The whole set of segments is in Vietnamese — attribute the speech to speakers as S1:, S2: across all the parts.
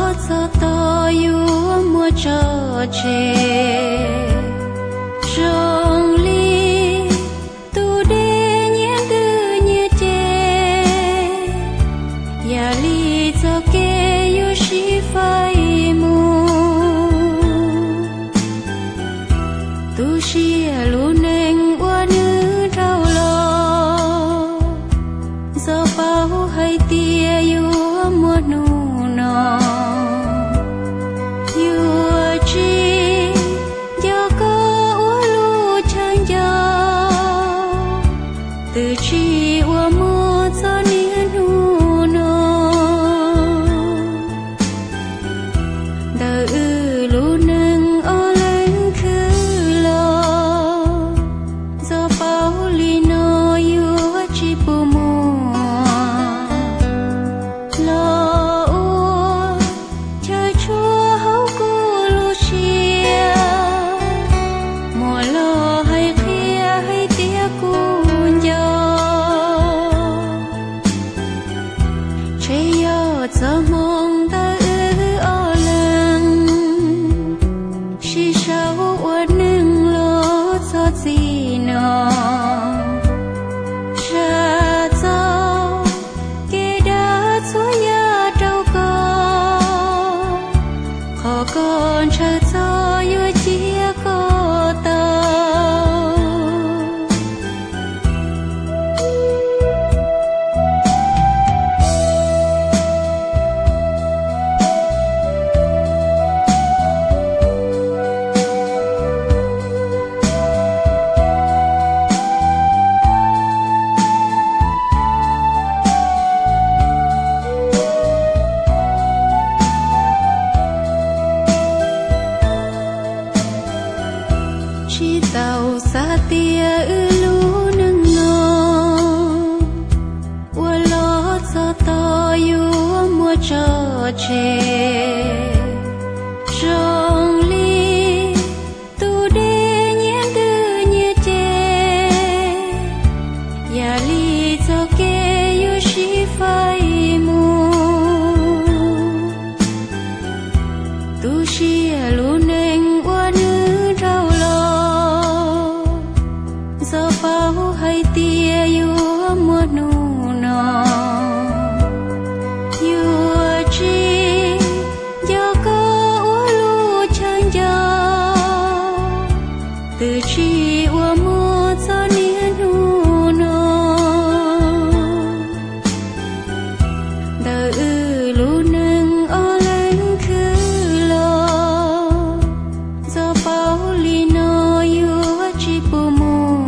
S1: cho to yu mua cho chê trong ly tu đê nhé tư nhé chê ya ly cho kê yu shi phai mu tu shi lu neng wa nữ trao lo do bao hay tia yu mua nu no từ chi qua mơ cho nia nu no đời lu nâng o lên khứ lo do bao li no yu chi pu mua lo u trời chúa hấu cu lu chia mùa lo hay kia hay tia cu cho mong ta ở lăng chỉ sao uất nâng lo cho gì nó cha cho kê đã chúa nhà trâu co khó con cha cho yêu chia có tao chỉ tàu xa tia lu nâng ngô qua lo cho to yu mua cho chê trong ly tu đê nhé tư nhé chê ya ly cho kê yu shi phai mu tu shi lu neng qua nữ trao do bao hay tia yu mua nu no yu chi do có u lu chang gió từ chi u mua cho nia nu no đời lu nâng o lên khứ lo do bao li no yu chi pu mu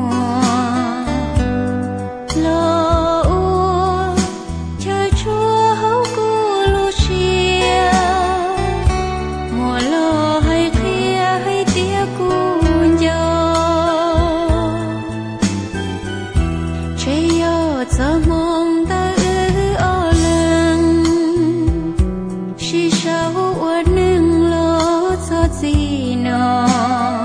S1: lo u trời chúa hấu cu lu chia mùa lo hay kia hay tia cu gió chế yo cho mong ta ở lăng chỉ sao uất nâng lo cho gì nó